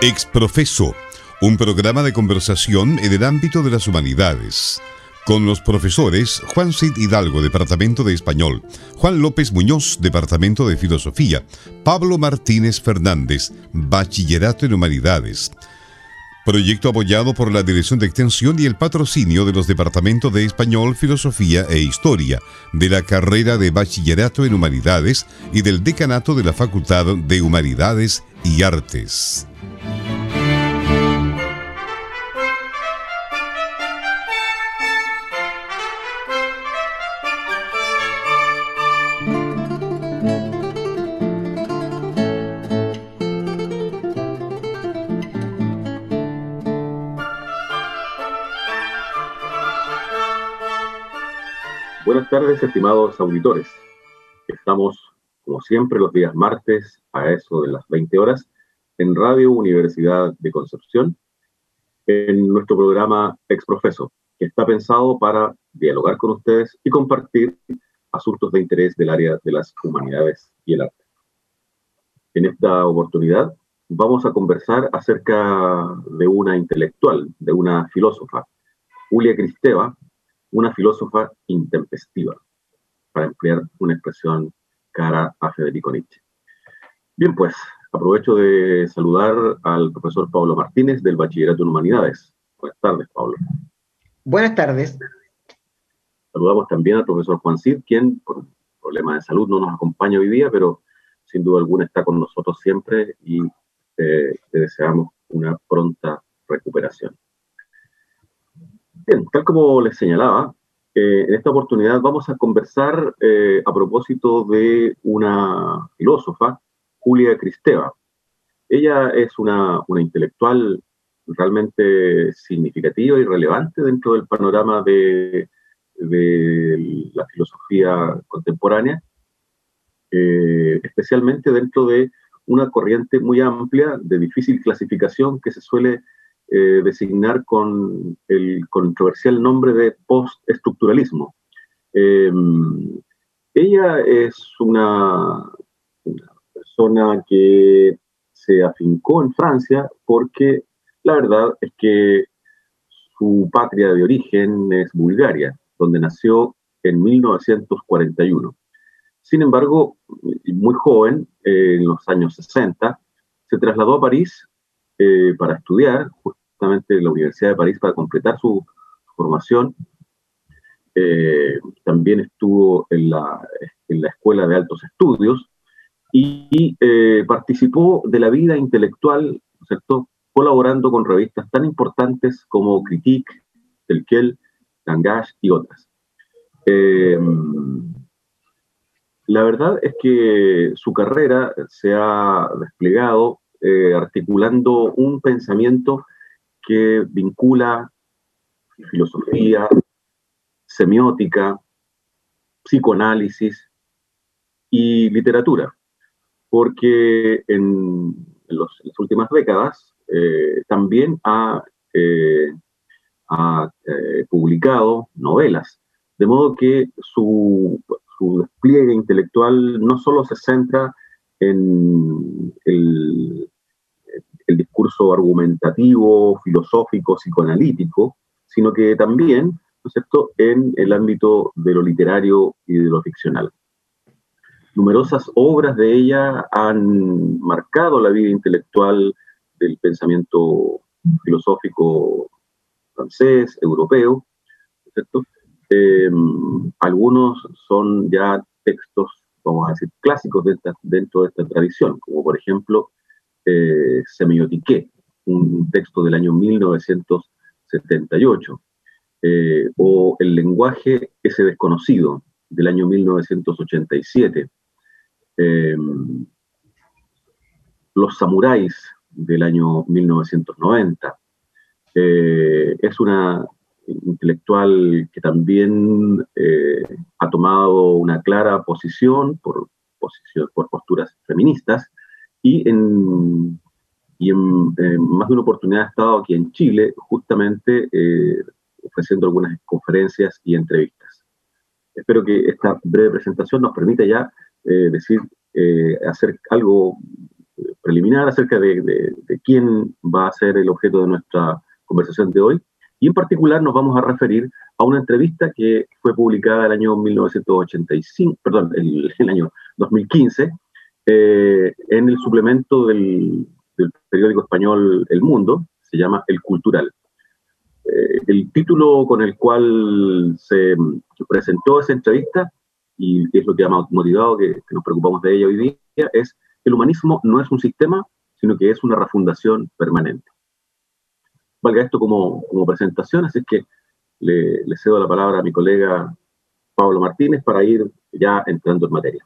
Exprofeso, un programa de conversación en el ámbito de las humanidades, con los profesores Juan Cid Hidalgo, Departamento de Español, Juan López Muñoz, Departamento de Filosofía, Pablo Martínez Fernández, Bachillerato en Humanidades. Proyecto apoyado por la Dirección de Extensión y el patrocinio de los Departamentos de Español, Filosofía e Historia, de la carrera de Bachillerato en Humanidades y del Decanato de la Facultad de Humanidades y Artes. Buenas tardes, estimados auditores. Estamos, como siempre, los días martes a eso de las 20 horas en Radio Universidad de Concepción, en nuestro programa Exprofeso, que está pensado para dialogar con ustedes y compartir asuntos de interés del área de las humanidades y el arte. En esta oportunidad vamos a conversar acerca de una intelectual, de una filósofa, Julia Kristeva, una filósofa intempestiva, para emplear una expresión cara a Federico Nietzsche. Bien, pues, aprovecho de saludar al profesor Pablo Martínez del Bachillerato en Humanidades. Buenas tardes, Pablo. Buenas tardes. Saludamos también al profesor Juan Cid, quien por problemas de salud no nos acompaña hoy día, pero sin duda alguna está con nosotros siempre y le deseamos una pronta recuperación. Bien, tal como les señalaba, en esta oportunidad vamos a conversar a propósito de una filósofa, Julia Kristeva. Ella es una intelectual realmente significativa y relevante dentro del panorama de la filosofía contemporánea, especialmente dentro de una corriente muy amplia de difícil clasificación que se suele designar con el controversial nombre de postestructuralismo. Ella es una persona que se afincó en Francia porque la verdad es que su patria de origen es Bulgaria, donde nació en 1941. Sin embargo, muy joven, en los años 60, se trasladó a París para estudiar, justamente en la Universidad de París, para completar su formación. También estuvo en la Escuela de Altos Estudios y participó de la vida intelectual, ¿cierto?, colaborando con revistas tan importantes como Critique, Telquel, Langage y otras. La verdad es que su carrera se ha desplegado articulando un pensamiento que vincula filosofía, semiótica, psicoanálisis y literatura, porque en las últimas décadas también ha publicado novelas, de modo que su despliegue intelectual no solo se centra en el discurso argumentativo, filosófico, psicoanalítico, sino que también, ¿no es cierto?, en el ámbito de lo literario y de lo ficcional. Numerosas obras de ella han marcado la vida intelectual del pensamiento filosófico francés, europeo, ¿no es cierto? Algunos son ya textos, vamos a decir, clásicos dentro de esta tradición, como por ejemplo Semiotique, un texto del año 1978, o El lenguaje ese desconocido, del año 1987, Los samuráis, del año 1990. Es una intelectual que también ha tomado una clara posición por posturas feministas y en más de una oportunidad ha estado aquí en Chile justamente ofreciendo algunas conferencias y entrevistas. Espero que esta breve presentación nos permita ya hacer algo preliminar acerca de quién va a ser el objeto de nuestra conversación de hoy. Y en particular nos vamos a referir a una entrevista que fue publicada el año 1985, perdón, el año 2015, en el suplemento del periódico español El Mundo, se llama El Cultural. El título con el cual se presentó esa entrevista, y es lo que ha motivado que nos preocupamos de ella hoy día, es: el humanismo no es un sistema, sino que es una refundación permanente. Valga esto como presentación, así que le cedo la palabra a mi colega Pablo Martínez para ir ya entrando en materia.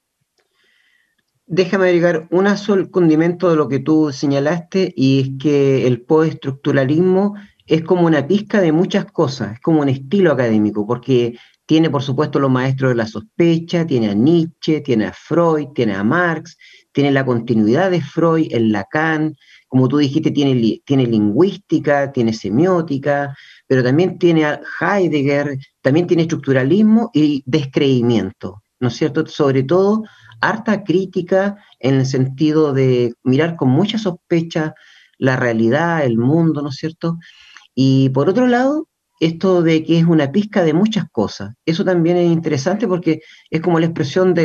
Déjame agregar un solo condimento de lo que tú señalaste, y es que el postestructuralismo es como una pizca de muchas cosas, es como un estilo académico, porque tiene, por supuesto, los maestros de la sospecha, tiene a Nietzsche, tiene a Freud, tiene a Marx, tiene la continuidad de Freud, el Lacan, como tú dijiste, tiene lingüística, tiene semiótica, pero también tiene a Heidegger, también tiene estructuralismo y descreimiento, ¿no es cierto? Sobre todo, harta crítica en el sentido de mirar con mucha sospecha la realidad, el mundo, ¿no es cierto? Y por otro lado, esto de que es una pizca de muchas cosas, eso también es interesante porque es como la expresión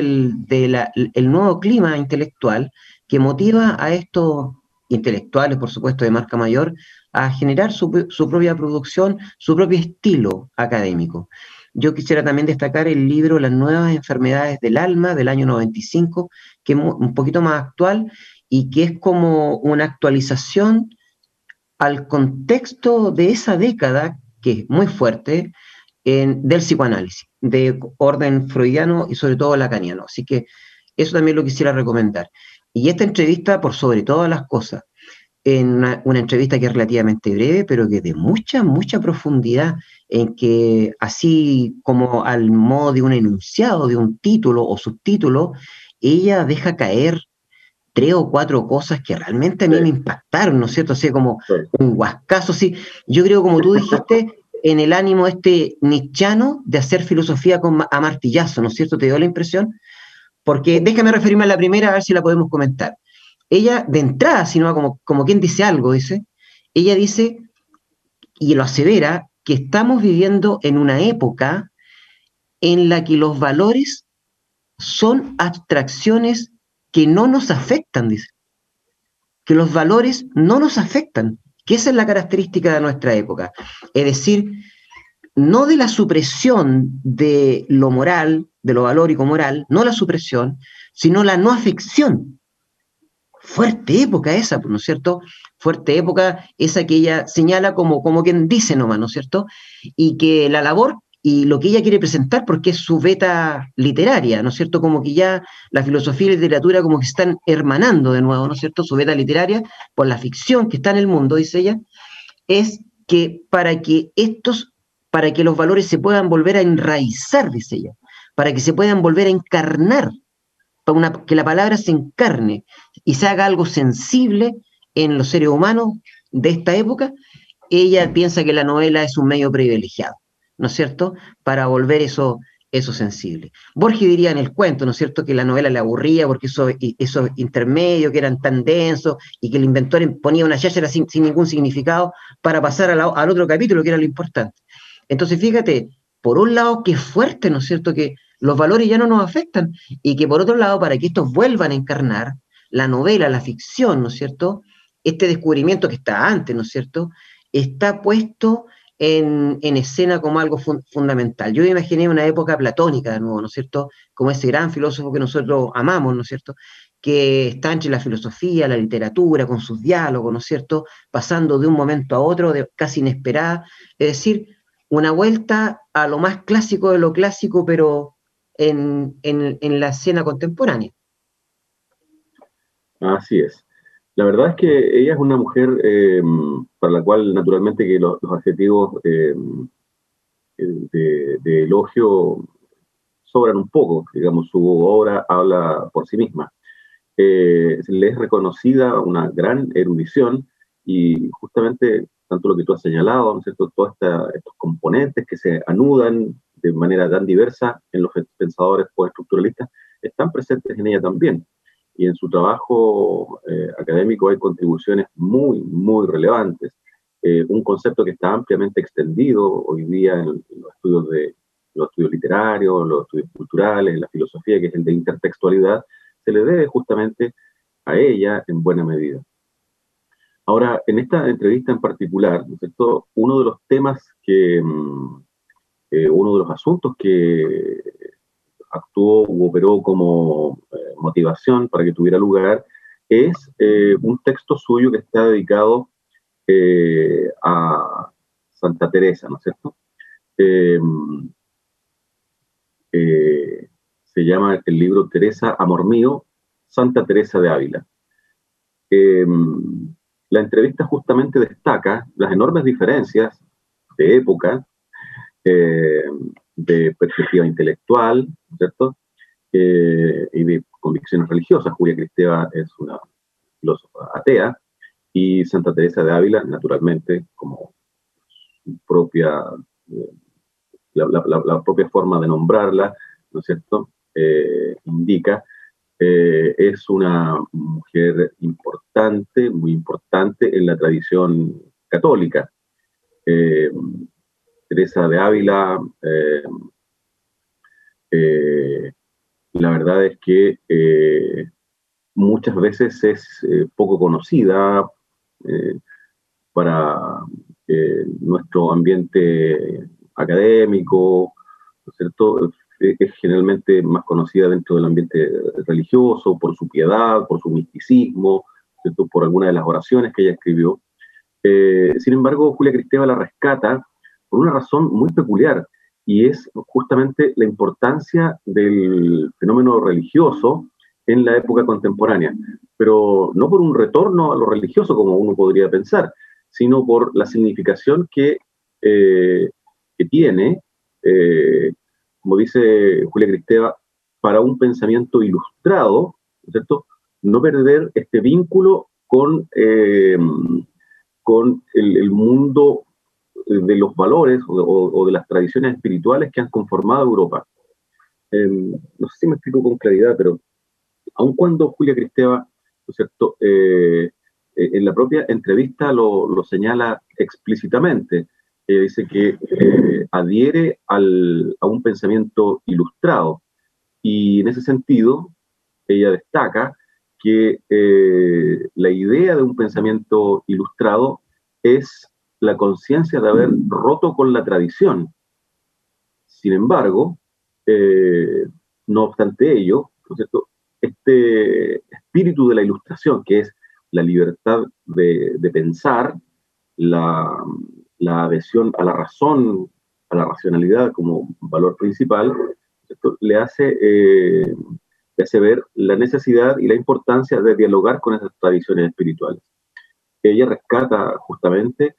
el nuevo clima intelectual que motiva a estos intelectuales, por supuesto, de marca mayor, a generar su propia producción, su propio estilo académico. Yo quisiera también destacar el libro Las nuevas enfermedades del alma, del año 95, que es un poquito más actual y que es como una actualización al contexto de esa década, que es muy fuerte, del psicoanálisis, de orden freudiano y sobre todo lacaniano. Así que eso también lo quisiera recomendar. Y esta entrevista, por sobre todas las cosas, en una entrevista que es relativamente breve, pero que de mucha, mucha profundidad, en que así como al modo de un enunciado, de un título o subtítulo, ella deja caer 3 o 4 cosas que realmente a mí me impactaron, ¿no es cierto? Así como un guascazo, sí. Yo creo, como tú dijiste, en el ánimo nietzscheano de hacer filosofía a martillazo, ¿no es cierto? ¿Te dio la impresión? Porque déjame referirme a la primera, a ver si la podemos comentar. Ella, de entrada, sino como quien dice algo, ella dice, y lo asevera, que estamos viviendo en una época en la que los valores son abstracciones que no nos afectan, dice. Que los valores no nos afectan, que esa es la característica de nuestra época. Es decir, no de la supresión de lo moral, de lo valórico moral, no la supresión, sino la no afección. Fuerte época esa, ¿no es cierto? Fuerte época esa que ella señala como quien dice nomás, ¿no es cierto? Y que la labor y lo que ella quiere presentar, porque es su beta literaria, ¿no es cierto? Como que ya la filosofía y la literatura como que están hermanando de nuevo, ¿no es cierto? Su beta literaria por la ficción que está en el mundo, dice ella, es que para que los valores se puedan volver a enraizar, dice ella, para que se puedan volver a encarnar, que la palabra se encarne y se haga algo sensible en los seres humanos de esta época, ella piensa que la novela es un medio privilegiado, ¿no es cierto?, para volver eso sensible. Borges diría en el cuento, ¿no es cierto?, que la novela le aburría porque esos intermedios que eran tan densos y que el inventor ponía una cháchara sin ningún significado para pasar al otro capítulo, que era lo importante. Entonces, fíjate, por un lado, qué fuerte, ¿no es cierto?, que los valores ya no nos afectan, y que por otro lado, para que estos vuelvan a encarnar, la novela, la ficción, ¿no es cierto?, este descubrimiento que está antes, ¿no es cierto?, está puesto en escena como algo fundamental. Yo imaginé una época platónica de nuevo, ¿no es cierto?, como ese gran filósofo que nosotros amamos, ¿no es cierto?, que está entre la filosofía, la literatura, con sus diálogos, ¿no es cierto?, pasando de un momento a otro, casi inesperada, es decir, una vuelta a lo más clásico de lo clásico, pero en la escena contemporánea. Así es. La verdad es que ella es una mujer para la cual naturalmente que los adjetivos de elogio sobran un poco. Digamos, su obra habla por sí misma. Le es reconocida una gran erudición, y justamente tanto lo que tú has señalado, ¿no es cierto?, todos estos componentes que se anudan de manera tan diversa en los pensadores postestructuralistas están presentes en ella también. y en su trabajo académico hay contribuciones muy, muy relevantes. Un concepto que está ampliamente extendido hoy día en los estudios literarios, los estudios culturales, en la filosofía, que es el de intertextualidad, se le debe justamente a ella en buena medida. Ahora, en esta entrevista en particular, ¿no es cierto?, uno de los temas uno de los asuntos que actuó u operó como motivación para que tuviera lugar es un texto suyo que está dedicado a Santa Teresa, ¿no es cierto? Se llama el libro Teresa, Amor Mío, Santa Teresa de Ávila. La entrevista justamente destaca las enormes diferencias de época, de perspectiva intelectual, ¿cierto? Y de convicciones religiosas. Julia Kristeva es una filósofa atea, y Santa Teresa de Ávila, naturalmente, como su propia, la propia forma de nombrarla, ¿no es cierto?, indica, es una mujer importante, muy importante en la tradición católica. Teresa de Ávila, la verdad es que muchas veces es poco conocida para nuestro ambiente académico, ¿no es cierto? Es generalmente más conocida dentro del ambiente religioso por su piedad, por su misticismo, ¿cierto?, por algunas de las oraciones que ella escribió. Sin embargo, Julia Kristeva la rescata por una razón muy peculiar, y es justamente la importancia del fenómeno religioso en la época contemporánea, pero no por un retorno a lo religioso como uno podría pensar, sino por la significación que tiene, como dice Julia Kristeva, para un pensamiento ilustrado, ¿cierto?, no perder este vínculo con el mundo de los valores o de las tradiciones espirituales que han conformado Europa. No sé si me explico con claridad, pero aun cuando Julia Kristeva, ¿no es cierto?, en la propia entrevista lo señala explícitamente. Ella dice que adhiere a un pensamiento ilustrado, y en ese sentido ella destaca que la idea de un pensamiento ilustrado es la conciencia de haber roto con la tradición. Sin embargo, no obstante ello, ¿no es cierto?, este espíritu de la ilustración, que es la libertad de pensar, la adhesión a la razón, a la racionalidad como valor principal, ¿cierto?, le hace ver la necesidad y la importancia de dialogar con esas tradiciones espirituales. Ella rescata justamente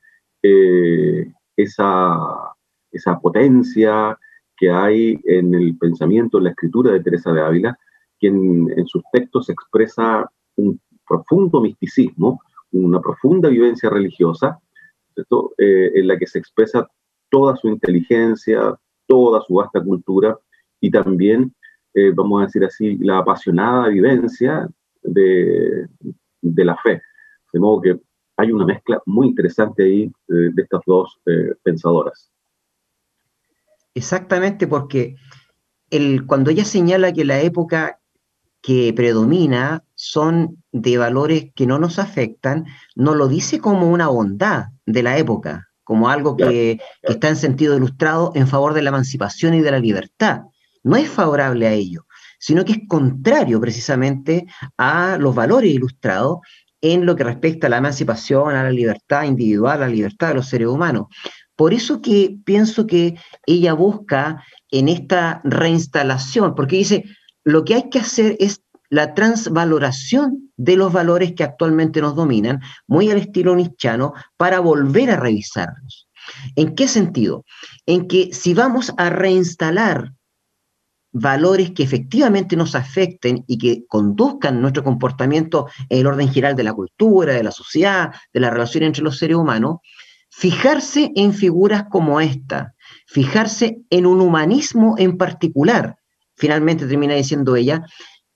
esa potencia que hay en el pensamiento, en la escritura de Teresa de Ávila, que en sus textos expresa un profundo misticismo, una profunda vivencia religiosa, ¿cierto?, en la que se expresa toda su inteligencia, toda su vasta cultura, y también, vamos a decir así, la apasionada vivencia de la fe. De modo que hay una mezcla muy interesante ahí de estas dos pensadoras. Exactamente, porque cuando ella señala que la época que predomina son de valores que no nos afectan, no lo dice como una bondad de la época, como algo que está en sentido ilustrado en favor de la emancipación y de la libertad. No es favorable a ello, sino que es contrario precisamente a los valores ilustrados en lo que respecta a la emancipación, a la libertad individual, a la libertad de los seres humanos. Por eso que pienso que ella busca en esta reinstalación, porque dice, lo que hay que hacer es la transvaloración de los valores que actualmente nos dominan, muy al estilo nietzscheano, para volver a revisarlos. ¿En qué sentido? En que si vamos a reinstalar valores que efectivamente nos afecten y que conduzcan nuestro comportamiento en el orden general de la cultura, de la sociedad, de la relación entre los seres humanos, fijarse en figuras como esta, fijarse en un humanismo en particular, finalmente termina diciendo ella,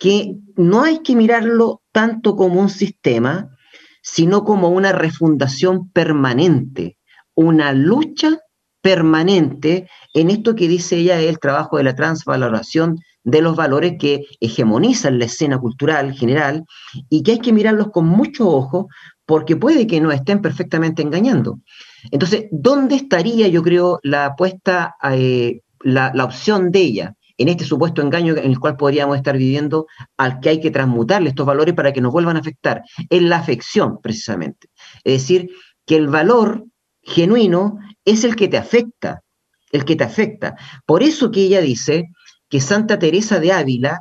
que no hay que mirarlo tanto como un sistema, sino como una refundación permanente, una lucha permanente en esto que dice ella, el trabajo de la transvaloración de los valores que hegemonizan la escena cultural general y que hay que mirarlos con mucho ojo porque puede que nos estén perfectamente engañando. Entonces, ¿dónde estaría, yo creo, la apuesta, la opción de ella en este supuesto engaño en el cual podríamos estar viviendo, al que hay que transmutarle estos valores para que nos vuelvan a afectar? En la afección, precisamente. Es decir, que el valor genuino es el que te afecta, el que te afecta. Por eso que ella dice que Santa Teresa de Ávila,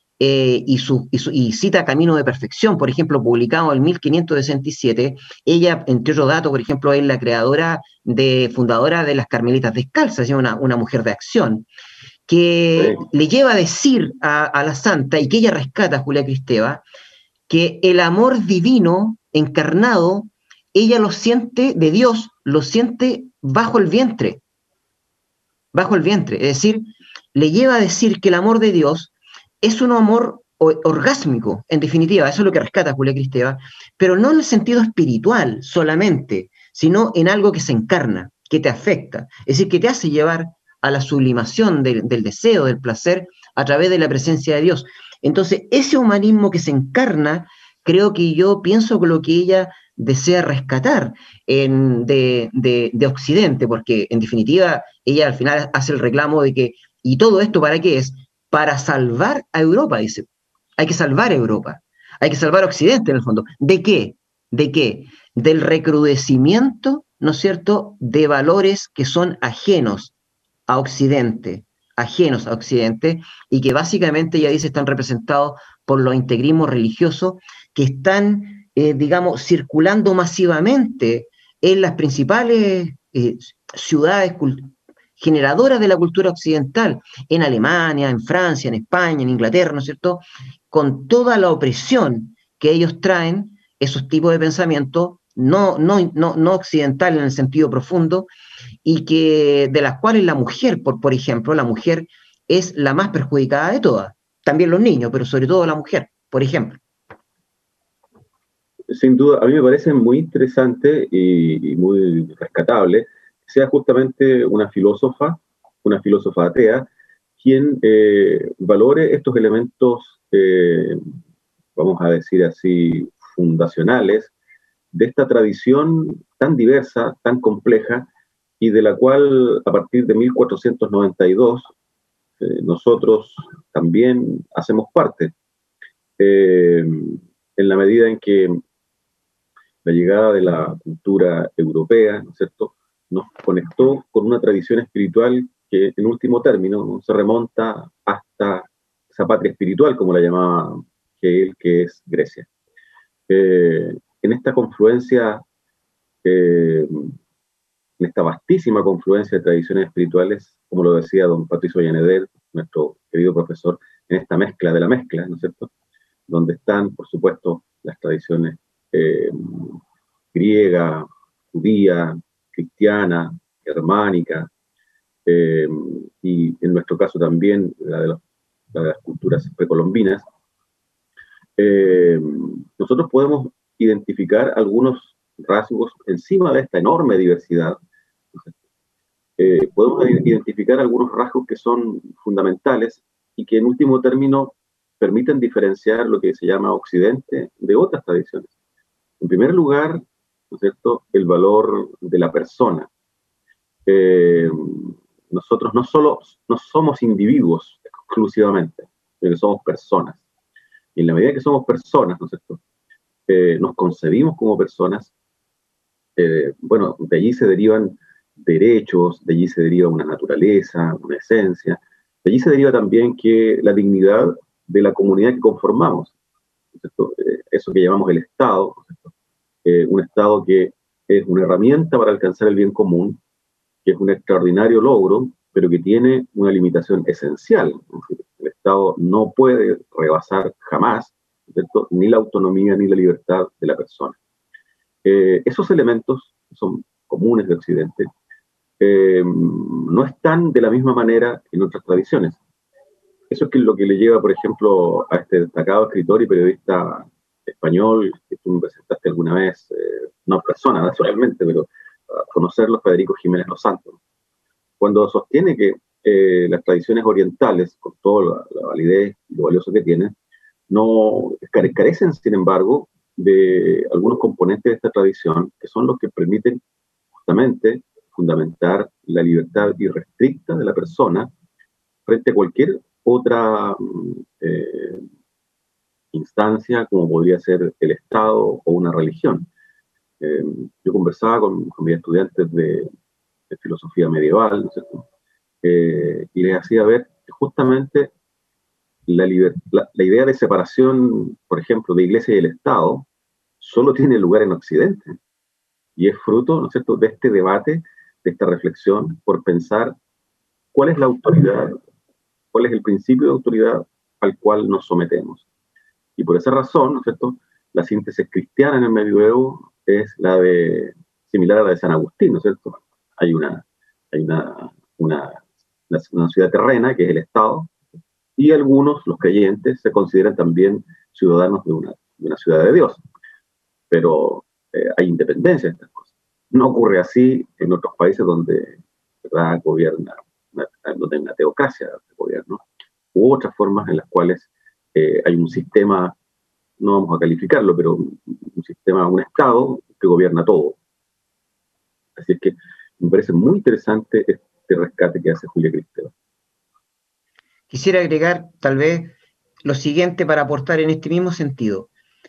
y cita Camino de Perfección, por ejemplo, publicado en 1567, ella, entre otros datos, por ejemplo, es la fundadora de las Carmelitas Descalzas, una mujer de acción, que Sí. le lleva a decir a la santa, y que ella rescata a Julia Kristeva, que el amor divino encarnado, ella lo siente de Dios, lo siente bajo el vientre, es decir, le lleva a decir que el amor de Dios es un amor orgásmico, en definitiva, eso es lo que rescata Julia Kristeva, pero no en el sentido espiritual solamente, sino en algo que se encarna, que te afecta, es decir, que te hace llevar a la sublimación del deseo, del placer, a través de la presencia de Dios. Entonces, ese humanismo que se encarna, creo que yo pienso que lo que ella desea rescatar de Occidente, porque en definitiva ella al final hace el reclamo de que, ¿y todo esto para qué es? Para salvar a Europa, dice. Hay que salvar a Europa, hay que salvar a Occidente en el fondo. ¿De qué? ¿De qué? Del recrudecimiento, ¿no es cierto?, de valores que son ajenos a Occidente, y que básicamente, ya dice, están representados por los integrismos religiosos que están, digamos, circulando masivamente en las principales ciudades generadoras de la cultura occidental, en Alemania, en Francia, en España, en Inglaterra, ¿no es cierto?, con toda la opresión que ellos traen, esos tipos de pensamiento no occidental en el sentido profundo, y que de las cuales la mujer, por ejemplo, la mujer es la más perjudicada de todas. También los niños, pero sobre todo la mujer, por ejemplo. Sin duda, a mí me parece muy interesante y muy rescatable que sea justamente una filósofa atea, quien valore estos elementos, vamos a decir así, fundacionales de esta tradición tan diversa, tan compleja, y de la cual a partir de 1492 nosotros también hacemos parte, en la medida en que la llegada de la cultura europea, ¿no es cierto?, nos conectó con una tradición espiritual que, en último término, ¿no?, se remonta hasta esa patria espiritual, como la llamaba Hegel, que es Grecia. En esta confluencia, en esta vastísima confluencia de tradiciones espirituales, como lo decía don Patricio Llaneder, nuestro querido profesor, en esta mezcla de la mezcla, ¿no es cierto?, donde están, por supuesto, las tradiciones griega, judía, cristiana, germánica, y en nuestro caso también la de las culturas precolombinas. Nosotros podemos identificar algunos rasgos encima de esta enorme diversidad. Podemos identificar algunos rasgos que son fundamentales y que en último término permiten diferenciar lo que se llama Occidente de otras tradiciones. En primer lugar, ¿no es cierto?, el valor de la persona. Nosotros no somos individuos exclusivamente, sino que somos personas. Y en la medida que somos personas, ¿no es cierto?, nos concebimos como personas, bueno, de allí se derivan derechos, de allí se deriva una naturaleza, una esencia, de allí se deriva también que la dignidad de la comunidad que conformamos, ¿no es cierto?, eso que llamamos el Estado, ¿no es cierto?, un Estado que es una herramienta para alcanzar el bien común, que es un extraordinario logro, pero que tiene una limitación esencial. El Estado no puede rebasar jamás, ¿cierto?, ni la autonomía ni la libertad de la persona. Esos elementos son comunes de Occidente, no están de la misma manera en otras tradiciones. Eso es lo que le lleva, por ejemplo, a este destacado escritor y periodista español que tú me presentaste alguna vez, no en persona, naturalmente, pero a conocerlo, Federico Jiménez Los Santos, cuando sostiene que las tradiciones orientales, con toda la validez y lo valioso que tienen, no carecen, sin embargo, de algunos componentes de esta tradición que son los que permiten justamente fundamentar la libertad irrestricta de la persona frente a cualquier otra instancia, como podría ser el Estado o una religión. Yo conversaba con mis estudiantes de filosofía medieval, ¿no es cierto? Y les hacía ver que justamente la idea de separación, por ejemplo, de Iglesia y el Estado, solo tiene lugar en Occidente. Y es fruto, ¿no es cierto?, de este debate, de esta reflexión, por pensar cuál es la autoridad, cuál es el principio de autoridad al cual nos sometemos. Y por esa razón, ¿no es cierto?, la síntesis cristiana en el medioevo es similar a la de San Agustín, ¿no es cierto? Hay una ciudad terrena, que es el Estado, y algunos, los creyentes, se consideran también ciudadanos de una ciudad de Dios. Pero hay independencia de estas cosas. No ocurre así en otros países donde, ¿verdad?, gobierna, donde hay una teocracia de gobierno, u otras formas en las cuales hay un sistema, no vamos a calificarlo, pero un sistema, un Estado que gobierna todo. Así es que me parece muy interesante este rescate que hace Julia Kristeva. Quisiera agregar tal vez lo siguiente para aportar en este mismo sentido.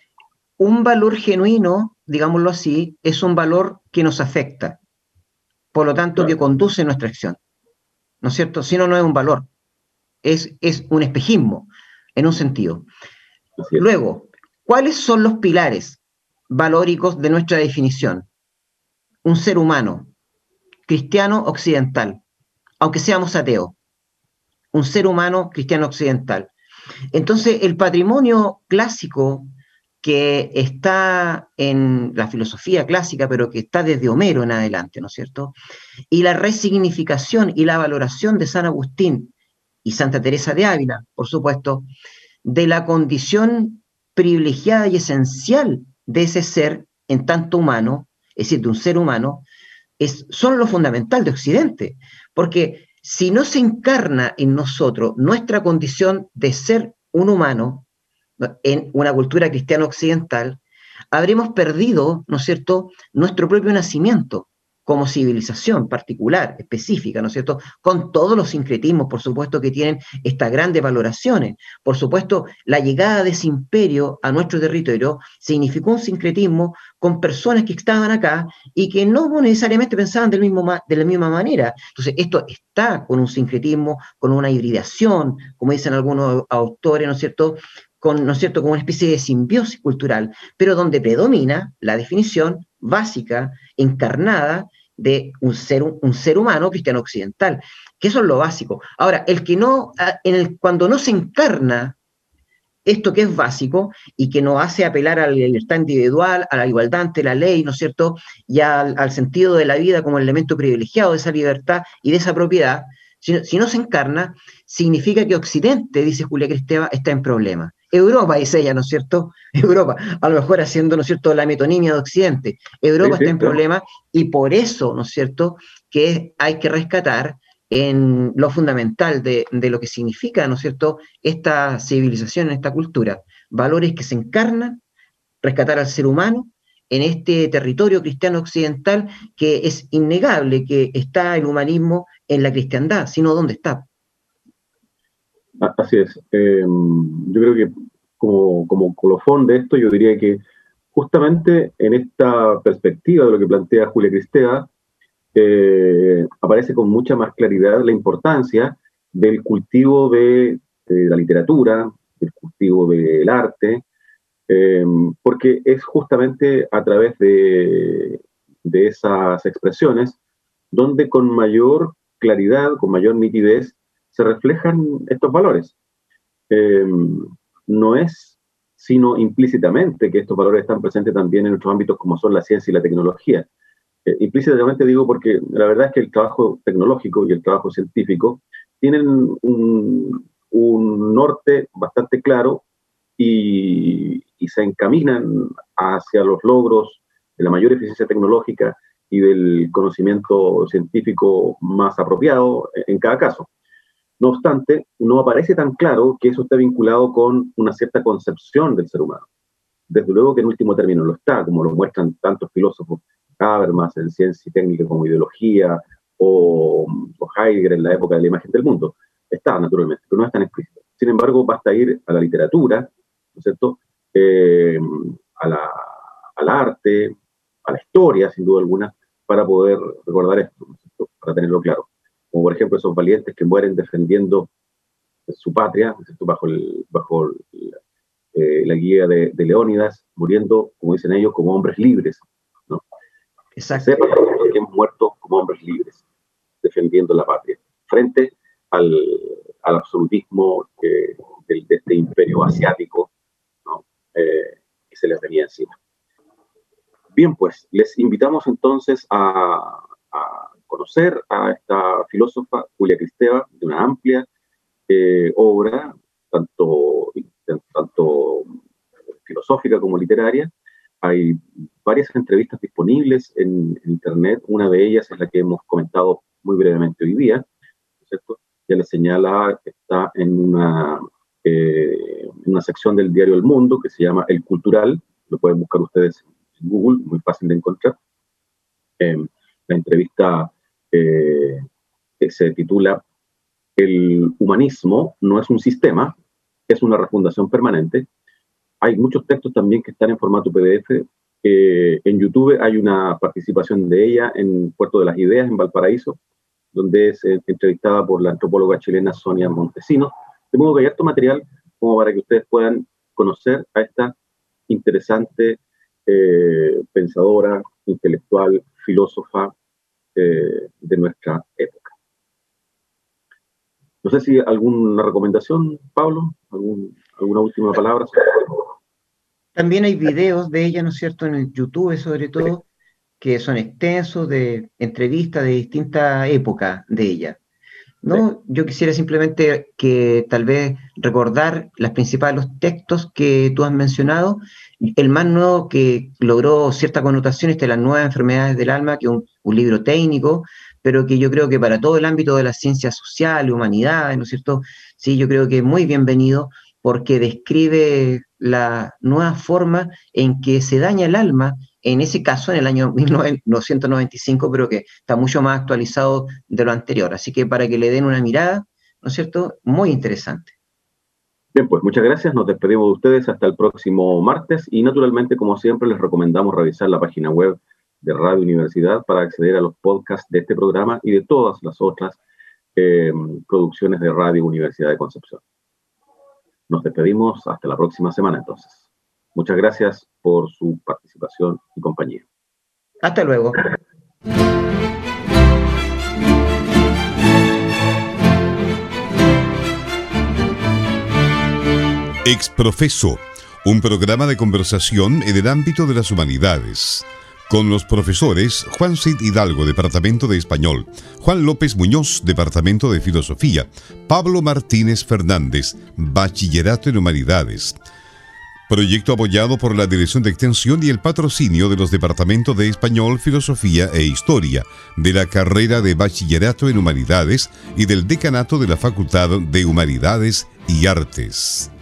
Un valor genuino, digámoslo así, es un valor que nos afecta, por lo tanto, claro, que conduce nuestra acción, ¿no es cierto? Si no, no es un valor, es un espejismo, en un sentido. Luego, ¿cuáles son los pilares valóricos de nuestra definición? Un ser humano, cristiano occidental, aunque seamos ateos. Un ser humano cristiano occidental. Entonces, el patrimonio clásico que está en la filosofía clásica, pero que está desde Homero en adelante, ¿no es cierto? Y la resignificación y la valoración de San Agustín y Santa Teresa de Ávila, por supuesto, de la condición privilegiada y esencial de ese ser en tanto humano, es decir, de un ser humano, son lo fundamental de Occidente, porque si no se encarna en nosotros nuestra condición de ser un humano en una cultura cristiana occidental, habremos perdido, ¿no es cierto?, nuestro propio nacimiento como civilización particular, específica, ¿no es cierto?, con todos los sincretismos, por supuesto, que tienen estas grandes valoraciones. Por supuesto, la llegada de ese imperio a nuestro territorio significó un sincretismo con personas que estaban acá y que no necesariamente pensaban de la misma manera. Entonces, esto está con un sincretismo, con una hibridación, como dicen algunos autores, ¿no es cierto?, ¿no es cierto?, como una especie de simbiosis cultural, pero donde predomina la definición básica, encarnada, de un ser humano cristiano occidental, que eso es lo básico. Ahora, cuando no se encarna esto que es básico y que nos hace apelar a la libertad individual, a la igualdad ante la ley, ¿no es cierto?, y al sentido de la vida como elemento privilegiado de esa libertad y de esa propiedad, si no se encarna, significa que Occidente, dice Julia Kristeva, está en problemas. Europa, dice ella, ¿no es cierto? Europa, a lo mejor haciendo, ¿no es cierto?, la metonimia de Occidente. Europa está en problemas y por eso, ¿no es cierto?, que hay que rescatar en lo fundamental de lo que significa, ¿no es cierto?, esta civilización, esta cultura, valores que se encarnan, rescatar al ser humano en este territorio cristiano occidental que es innegable que está el humanismo en la cristiandad, sino ¿dónde está? Así es. Yo creo que como colofón de esto, yo diría que justamente en esta perspectiva de lo que plantea Julia Kristeva, aparece con mucha más claridad la importancia del cultivo de la literatura, del cultivo del arte, porque es justamente a través de esas expresiones donde con mayor claridad, con mayor nitidez, se reflejan estos valores. No es sino implícitamente que estos valores están presentes también en otros ámbitos como son la ciencia y la tecnología. Implícitamente digo porque la verdad es que el trabajo tecnológico y el trabajo científico tienen un norte bastante claro y se encaminan hacia los logros de la mayor eficiencia tecnológica y del conocimiento científico más apropiado en cada caso. No obstante, no aparece tan claro que eso esté vinculado con una cierta concepción del ser humano. Desde luego que en último término lo está, como lo muestran tantos filósofos, Habermas en Ciencia y Técnica como Ideología, o Heidegger en la época de la imagen del mundo. Está, naturalmente, pero no es tan explícito. Sin embargo, basta ir a la literatura, ¿no es cierto?, al arte, a la historia, sin duda alguna, para poder recordar esto, ¿no es cierto?, para tenerlo claro. Como por ejemplo esos valientes que mueren defendiendo su patria, ¿no es cierto?, bajo la guía de Leónidas, muriendo, como dicen ellos, como hombres libres, ¿no? Exacto. Sepan que hemos muerto como hombres libres, defendiendo la patria, frente al absolutismo de este imperio asiático, ¿no?, que se les venía encima. Bien, pues, les invitamos entonces a conocer a esta filósofa, Julia Kristeva, de una amplia obra, tanto filosófica como literaria. Hay varias entrevistas disponibles en internet. Una de ellas es la que hemos comentado muy brevemente hoy día, ¿no es cierto? Ya les señala que está en una sección del diario El Mundo que se llama El Cultural. Lo pueden buscar ustedes en Google, muy fácil de encontrar. La entrevista que se titula El humanismo no es un sistema, es una refundación permanente. Hay muchos textos también que están en formato PDF. En YouTube hay una participación de ella en Puerto de las Ideas, en Valparaíso, donde es entrevistada por la antropóloga chilena Sonia Montesinos. De modo que hay harto material como para que ustedes puedan conocer a esta interesante pensadora, intelectual, filósofa de nuestra época. No sé si alguna recomendación, Pablo, alguna última palabra. También hay videos de ella, ¿no es cierto?, en el YouTube sobre todo, que son extensos, de entrevistas de distintas épocas de ella, ¿no? Sí. Yo quisiera simplemente que tal vez recordar los principales textos que tú has mencionado. El más nuevo que logró cierta connotación es de Las nuevas enfermedades del alma, que es un libro técnico, pero que yo creo que para todo el ámbito de las ciencias sociales, humanidades, ¿no es cierto?, sí, yo creo que es muy bienvenido, porque describe la nueva forma en que se daña el alma, en ese caso en el año 1995, pero que está mucho más actualizado de lo anterior. Así que para que le den una mirada, ¿no es cierto?, muy interesante. Bien, pues muchas gracias. Nos despedimos de ustedes hasta el próximo martes y naturalmente, como siempre, les recomendamos revisar la página web de Radio Universidad para acceder a los podcasts de este programa y de todas las otras producciones de Radio Universidad de Concepción. Nos despedimos hasta la próxima semana, entonces. Muchas gracias por su participación y compañía. Hasta luego. Exprofeso, un programa de conversación en el ámbito de las humanidades, con los profesores Juan Cid Hidalgo, Departamento de Español, Juan López Muñoz, Departamento de Filosofía, Pablo Martínez Fernández, Bachillerato en Humanidades. Proyecto apoyado por la Dirección de Extensión y el patrocinio de los Departamentos de Español, Filosofía e Historia, de la carrera de Bachillerato en Humanidades y del Decanato de la Facultad de Humanidades y Artes.